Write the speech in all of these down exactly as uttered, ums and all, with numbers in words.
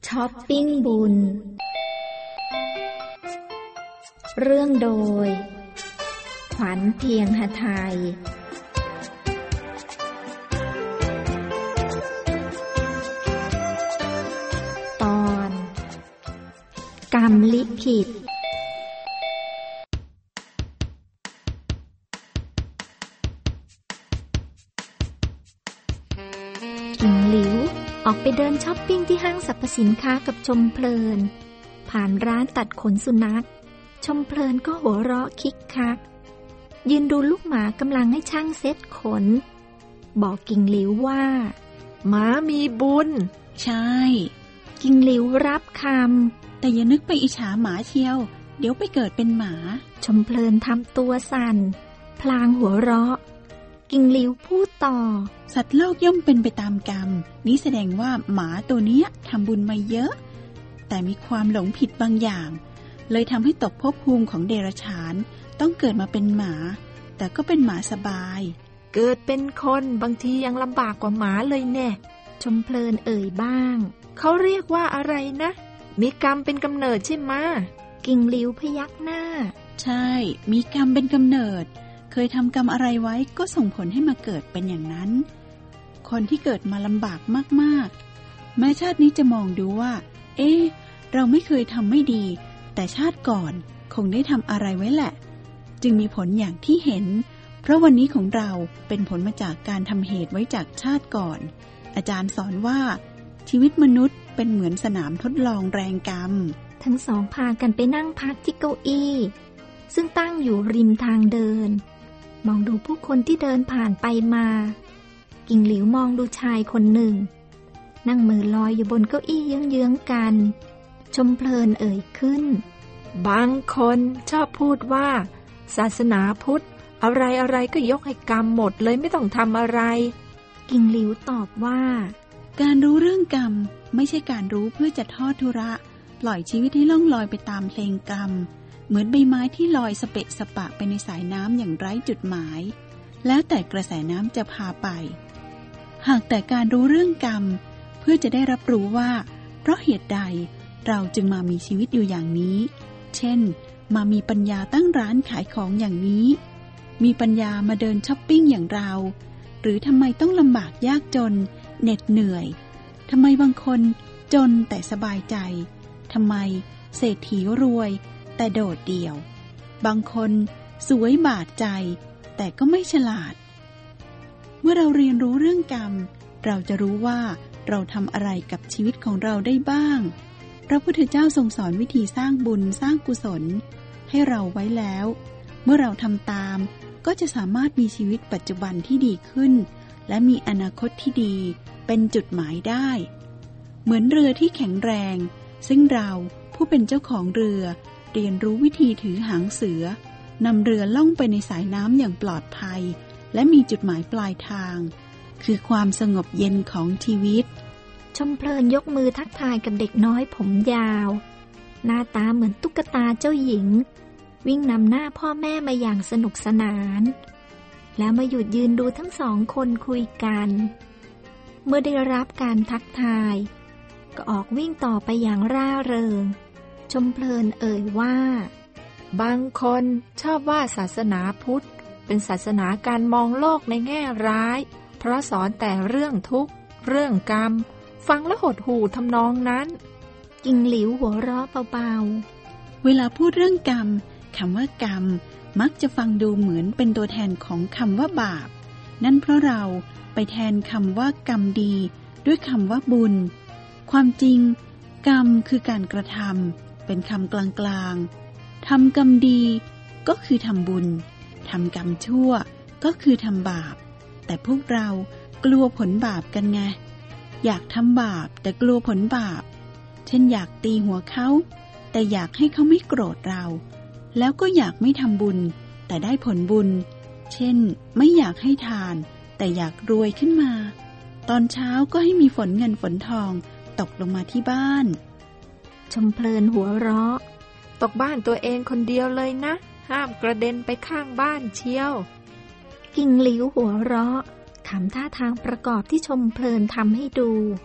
ช้อปปิ้งบุญเรื่องโดยขวัญเพียงหทัยตอนกรรมลิขิตกิ่งหลิวออกไปเดินช้อปปิ้งที่ห้างสรรพสินค้ากับชมเพลินผ่านร้านตัดขนสุนัขชมเพลินก็หัวเราะคิกคักยืนดูลูกหมากำลังให้ช่างเซ็ตขนบอกกิ่งหลิวว่าหมามีบุญใช่กิ่งหลิวรับคำแต่อย่านึกไปอิจฉาหมาเชียวเดี๋ยวไปเกิดเป็นหมาชมเพลินทำตัวสั่นพลางหัวเราะกิ่งหลิวพูดต่อสัตว์โลกย่อมเป็นไปตามกรรมนี้แสดงว่าหมาตัวเนี้ยทำบุญมาเยอะแต่มีความหลงผิดบางอย่างเลยทำให้ตกภพภูมิของเดรัจฉานต้องเกิดมาเป็นหมาแต่ก็เป็นหมาสบายเกิดเป็นคนบางทียังลำบากกว่าหมาเลยแน่ชมเพลินเอ่ยบ้างเขาเรียกว่าอะไรนะมีกรรมเป็นกำเนิดใช่ไหมกิ่งหลิวพยักหน้าใช่มีกรรมเป็นกำเนิดเคยทำกรรมอะไรไว้ก็ส่งผลให้มาเกิดเป็นอย่างนั้นคนที่เกิดมาลำบากมากๆแม้ชาตินี้จะมองดูว่าเอ๊ะเราไม่เคยทำไม่ดีแต่ชาติก่อนคงได้ทำอะไรไว้แหละจึงมีผลอย่างที่เห็นเพราะวันนี้ของเราเป็นผลมาจากการทำเหตุไว้จากชาติก่อนอาจารย์สอนว่าชีวิตมนุษย์เป็นเหมือนสนามทดลองแรงกรรมทั้งสองพากันไปนั่งพักที่เก้าอี้ซึ่งตั้งอยู่ริมทางเดินมองดูผู้คนที่เดินผ่านไปมากิ่งหลิวมองดูชายคนหนึ่งนั่งมือลอยอยู่บนเก้าอี้เยื้องๆกันชมเพลินเอ่ยขึ้นบางคนชอบพูดว่าศาสนาพุทธอะไรอะไรก็ยกให้กรรมหมดเลยไม่ต้องทำอะไรกิ่งหลิวตอบว่าการรู้เรื่องกรรมไม่ใช่การรู้เพื่อจะทอดทุระปล่อยชีวิตให้ล่องลอยไปตามเพลงกรรมเหมือนใบไม้ที่ลอยสเปะสปะไปในสายน้ำอย่างไร้จุดหมายแล้วแต่กระแสน้ำจะพาไปหากแต่การรู้เรื่องกรรมเพื่อจะได้รับรู้ว่าเพราะเหตุใดเราจึงมามีชีวิตอยู่อย่างนี้เช่นมามีปัญญาตั้งร้านขายของอย่างนี้มีปัญญามาเดินช้อปปิ้งอย่างเราหรือทำไมต้องลำบากยากจนเหน็ดเหนื่อยทำไมบางคนจนแต่สบายใจทำไมเศรษฐีรวยแต่โดดเดี่ยวบางคนสวยบาดใจแต่ก็ไม่ฉลาดเมื่อเราเรียนรู้เรื่องกรรมเราจะรู้ว่าเราทำอะไรกับชีวิตของเราได้บ้างพระพุทธเจ้าทรงสอนวิธีสร้างบุญสร้างกุศลให้เราไว้แล้วเมื่อเราทำตามก็จะสามารถมีชีวิตปัจจุบันที่ดีขึ้นและมีอนาคตที่ดีเป็นจุดหมายได้เหมือนเรือที่แข็งแรงซึ่งเราผู้เป็นเจ้าของเรือเรียนรู้วิธีถือหางเสือนำเรือล่องไปในสายน้ำอย่างปลอดภัยและมีจุดหมายปลายทางคือความสงบเย็นของชีวิตชมเพลินยกมือทักทายกับเด็กน้อยผมยาวหน้าตาเหมือนตุ๊กตาเจ้าหญิงวิ่งนำหน้าพ่อแม่มาอย่างสนุกสนานแล้วมาหยุดยืนดูทั้งสองคนคุยกันเมื่อได้รับการทักทายก็ออกวิ่งต่อไปอย่างร่าเริงชมเพลินเอ่ยว่าบางคนชอบว่าศาสนาพุทธเป็นศาสนาการมองโลกในแง่ร้ายเพราะสอนแต่เรื่องทุกข์เรื่องกรรมฟังแล้วหดหู่ทำนองนั้นกิ่งหลิวหัวเราะเบาๆเวลาพูดเรื่องกรรมคำว่ากรรมมักจะฟังดูเหมือนเป็นตัวแทนของคำว่าบาปนั่นเพราะเราไปแทนคำว่ากรรมดีด้วยคำว่าบุญความจริงกรรมคือการกระทำเป็นคำกลางๆทำกรรมดีก็คือทำบุญทำกรรมชั่วก็คือทำบาปแต่พวกเรากลัวผลบาปกันไงอยากทำบาปแต่กลัวผลบาปเช่นอยากตีหัวเขาแต่อยากให้เขาไม่โกรธเราแล้วก็อยากไม่ทำบุญแต่ได้ผลบุญเช่นไม่อยากให้ทานแต่อยากรวยขึ้นมาตอนเช้าก็ให้มีฝนเงินฝนทองตกลงมาที่บ้านชมเพลินหัวเราะตกบ้านตัวเองคนเดียวเลยนะห้ามกระเด็นไปข้างบ้านเชียวกิ่งหลิวหัวเราะขำท่าทางประกอบที่ชมเพลินทำให้ดู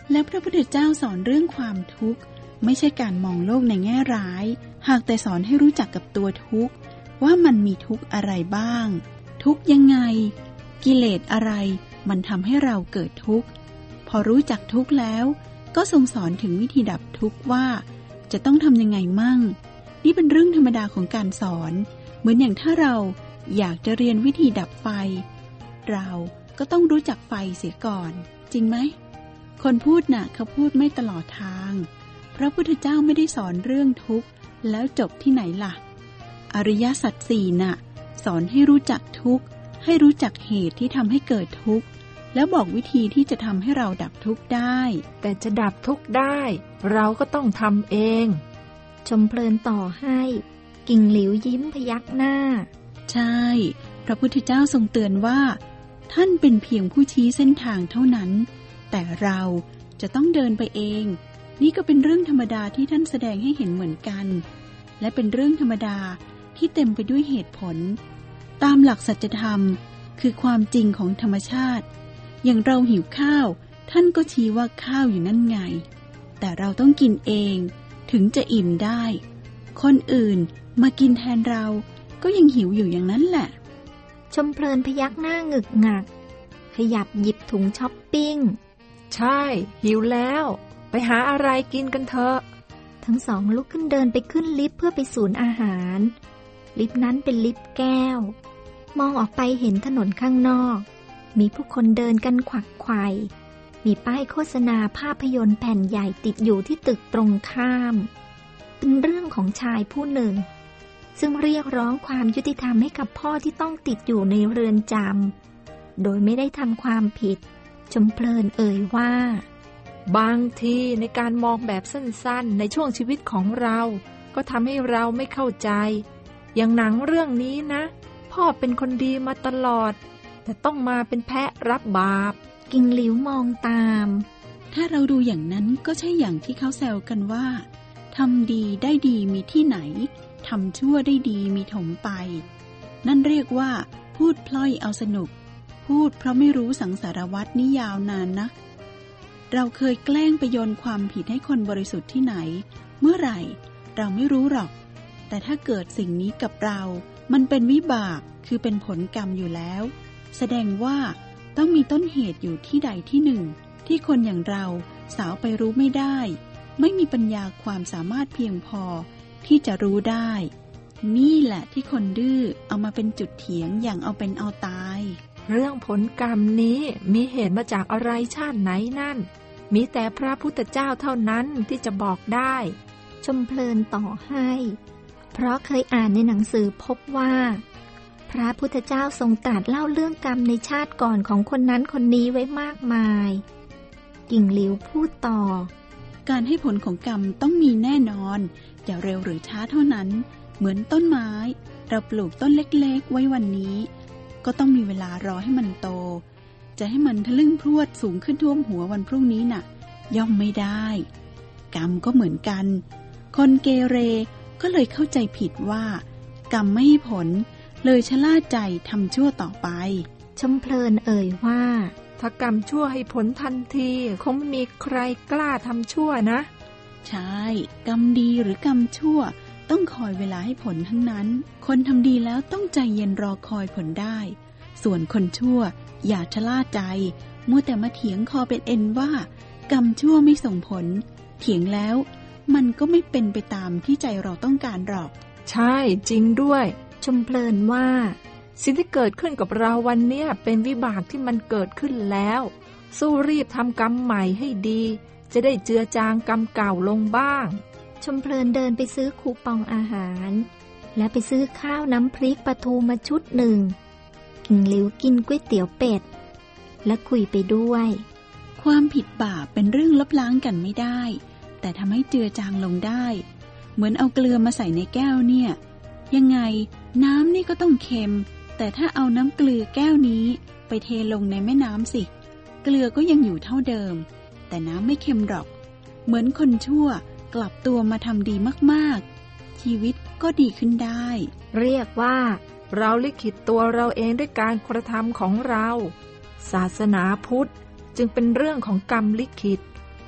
และพระพุทธเจ้าสอนเรื่องความทุกข์ไม่ใช่การมองโลกในแง่ร้ายหากแต่สอนให้รู้จักกับตัวทุกข์ว่ามันมีทุกข์อะไรบ้างทุกข์ยังไงกิเลสอะไรมันทำให้เราเกิดทุกข์พอรู้จักทุกข์แล้วก็ทรงสอนถึงวิธีดับทุกข์ว่าจะต้องทำยังไงมั่งนี่เป็นเรื่องธรรมดาของการสอนเหมือนอย่างถ้าเราอยากจะเรียนวิธีดับไฟเราก็ต้องรู้จักไฟเสียก่อนจริงไหมคนพูดน่ะเขาพูดไม่ตลอดทางพระพุทธเจ้าไม่ได้สอนเรื่องทุกข์แล้วจบที่ไหนล่ะอริยสัจสี่น่ะสอนให้รู้จักทุกข์ให้รู้จักเหตุที่ทำให้เกิดทุกข์แล้วบอกวิธีที่จะทำให้เราดับทุกข์ได้แต่จะดับทุกข์ได้เราก็ต้องทำเองชมเพลินต่อให้กิ่งหลิวยิ้มพยักหน้าใช่พระพุทธเจ้าทรงเตือนว่าท่านเป็นเพียงผู้ชี้เส้นทางเท่านั้นแต่เราจะต้องเดินไปเองนี่ก็เป็นเรื่องธรรมดาที่ท่านแสดงให้เห็นเหมือนกันและเป็นเรื่องธรรมดาที่เต็มไปด้วยเหตุผลตามหลักสัจธรรมคือความจริงของธรรมชาติอย่างเราหิวข้าวท่านก็ชี้ว่าข้าวอยู่นั่นไงแต่เราต้องกินเองถึงจะอิ่มได้คนอื่นมากินแทนเราก็ยังหิวอยู่อย่างนั้นแหละชมเพลินพยักหน้างึกงักขยับหยิบถุงช้อปปิ้งใช่หิวแล้วไปหาอะไรกินกันเถอะทั้งสองลุกขึ้นเดินไปขึ้นลิฟต์เพื่อไปศูนย์อาหารลิฟต์นั้นเป็นลิฟต์แก้วมองออกไปเห็นถนนข้างนอกมีผู้คนเดินกันขวักไขว่มีป้ายโฆษณาภาพยนตร์แผ่นใหญ่ติดอยู่ที่ตึกตรงข้ามเป็นเรื่องของชายผู้หนึ่งซึ่งเรียกร้องความยุติธรรมให้กับพ่อที่ต้องติดอยู่ในเรือนจำโดยไม่ได้ทำความผิดชมเพลินเอ่ยว่าบางทีในการมองแบบสั้นๆในช่วงชีวิตของเราก็ทำให้เราไม่เข้าใจอย่างหนังเรื่องนี้นะพ่อเป็นคนดีมาตลอดแต่ต้องมาเป็นแพะรับบาปกิ่งหลิวมองตามถ้าเราดูอย่างนั้นก็ใช่อย่างที่เขาแซวกันว่าทำดีได้ดีมีที่ไหนทำชั่วได้ดีมีถมไปนั่นเรียกว่าพูดพล่อยเอาสนุกพูดเพราะไม่รู้สังสารวัฏนี่ยาวนานนักเราเคยแกล้งไปโยนความผิดให้คนบริสุทธิ์ที่ไหนเมื่อไหร่เราไม่รู้หรอกแต่ถ้าเกิดสิ่งนี้กับเรามันเป็นวิบากคือเป็นผลกรรมอยู่แล้วแสดงว่าต้องมีต้นเหตุอยู่ที่ใดที่หนึ่งที่คนอย่างเราสาวไปรู้ไม่ได้ไม่มีปัญญาความสามารถเพียงพอที่จะรู้ได้นี่แหละที่คนดื้อเอามาเป็นจุดเถียงอย่างเอาเป็นเอาตายเรื่องผลกรรมนี้มีเหตุมาจากอะไรชาติไหนนั่นมีแต่พระพุทธเจ้าเท่านั้นที่จะบอกได้ชมเพลินต่อให้เพราะเคยอ่านในหนังสือพบว่าพระพุทธเจ้าทรงตรัสเล่าเรื่องกรรมในชาติก่อนของคนนั้นคนนี้ไว้มากมายกิ่งหลิวพูดต่อการให้ผลของกรรมต้องมีแน่นอนจะเร็วหรือช้าเท่านั้นเหมือนต้นไม้เราปลูกต้นเล็กๆไว้วันนี้ก็ต้องมีเวลารอให้มันโตจะให้มันทะลึ่งพรวดสูงขึ้นท่วมหัววันพรุ่งนี้น่ะย่อมไม่ได้กรรมก็เหมือนกันคนเกเรก็เลยเข้าใจผิดว่ากรรมไม่ให้ผลเลยชะล่าใจทำชั่วต่อไปชมเพลินเอ่ยว่าถ้ากรรมชั่วให้ผลทันทีคงไม่มีใครกล้าทำชั่วนะใช่กรรมดีหรือกรรมชั่วต้องคอยเวลาให้ผลทั้งนั้นคนทำดีแล้วต้องใจเย็นรอคอยผลได้ส่วนคนชั่วอย่าชะล่าใจมัวแต่มาเถียงคอเป็นเอ็นว่ากรรมชั่วไม่ส่งผลเถียงแล้วมันก็ไม่เป็นไปตามที่ใจเราต้องการหรอกใช่จริงด้วยชมเพลินว่าสิ่งที่เกิดขึ้นกับเราวันนี้เป็นวิบากที่มันเกิดขึ้นแล้วสู้รีบทำกรรมใหม่ให้ดีจะได้เจือจางกรรมเก่าลงบ้างชมเพลินเดินไปซื้อคูปองอาหารและไปซื้อข้าวน้ำพริกปลาทูมาชุดหนึ่งกิ่งหลิวกินก๋วยเตี๋ยวเป็ดและคุยไปด้วยความผิดบาปเป็นเรื่องลบล้างกันไม่ได้แต่ทำให้เจือจางลงได้เหมือนเอาเกลือมาใส่ในแก้วเนี่ยยังไงน้ำนี่ก็ต้องเค็มแต่ถ้าเอาน้ำเกลือแก้วนี้ไปเทลงในแม่น้ำสิเกลือก็ยังอยู่เท่าเดิมแต่น้ำไม่เค็มหรอกเหมือนคนชั่วกลับตัวมาทำดีมากๆชีวิตก็ดีขึ้นได้เรียกว่าเราลิขิตตัวเราเองด้วยการกระทำของเราศาสนาพุทธจึงเป็นเรื่องของกรรมลิขิต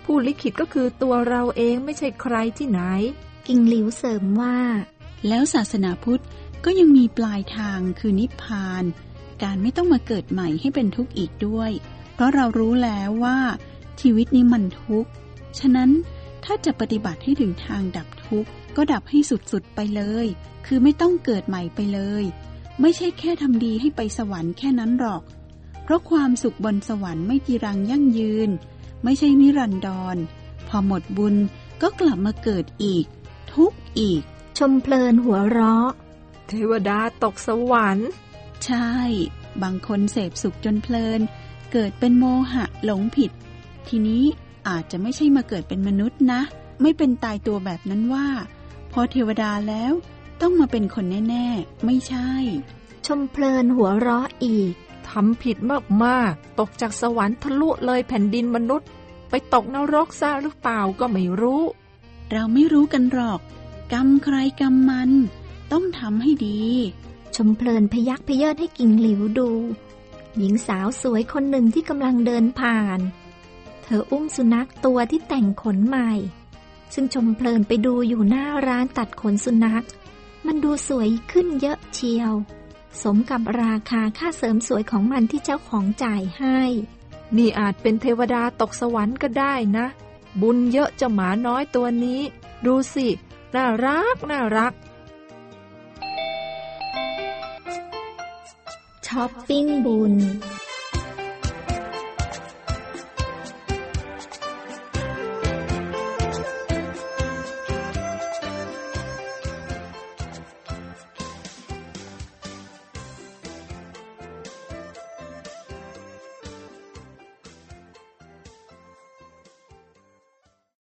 ผู้ลิขิตก็คือตัวเราเองไม่ใช่ใครที่ไหนกิ่งหลิวเสริมว่าแล้วศาสนาพุทธก็ยังมีปลายทางคือนิพพานการไม่ต้องมาเกิดใหม่ให้เป็นทุกข์อีกด้วยเพราะเรารู้แล้วว่าชีวิตนี้มันทุกข์ฉะนั้นถ้าจะปฏิบัติให้ถึงทางดับทุกข์ก็ดับให้สุดๆไปเลยคือไม่ต้องเกิดใหม่ไปเลยไม่ใช่แค่ทำดีให้ไปสวรรค์แค่นั้นหรอกเพราะความสุขบนสวรรค์ไม่จีรังยั่งยืนไม่ใช่นิรันดรพอหมดบุญก็กลับมาเกิดอีกทุกข์อีกชมเพลินหัวเราะเทวดาตกสวรรค์ใช่บางคนเสพสุขจนเพลินเกิดเป็นโมหะหลงผิดทีนี้อาจจะไม่ใช่มาเกิดเป็นมนุษย์นะไม่เป็นตายตัวแบบนั้นว่าพอเทวดาแล้วต้องมาเป็นคนแน่ๆไม่ใช่ชมเพลินหัวเราะอีกทำผิดมากๆตกจากสวรรค์ทะลุเลยแผ่นดินมนุษย์ไปตกนรกซะหรือเปล่าก็ไม่รู้เราไม่รู้กันหรอกกรรมใครกรรมมันต้องทำให้ดีชมเพลินพยักพเยิดให้กิ่งหลิวดูหญิงสาวสวยคนหนึ่งที่กำลังเดินผ่านเธออุ้มสุนัขตัวที่แต่งขนใหม่ซึ่งชมเพลินไปดูอยู่หน้าร้านตัดขนสุนัขมันดูสวยขึ้นเยอะเชียวสมกับราคาค่าเสริมสวยของมันที่เจ้าของจ่ายให้นี่อาจเป็นเทวดาตกสวรรค์ก็ได้นะบุญเยอะเจ้าหมาน้อยตัวนี้ดูสิน่ารักน่ารักช้อปปิ้งบุญ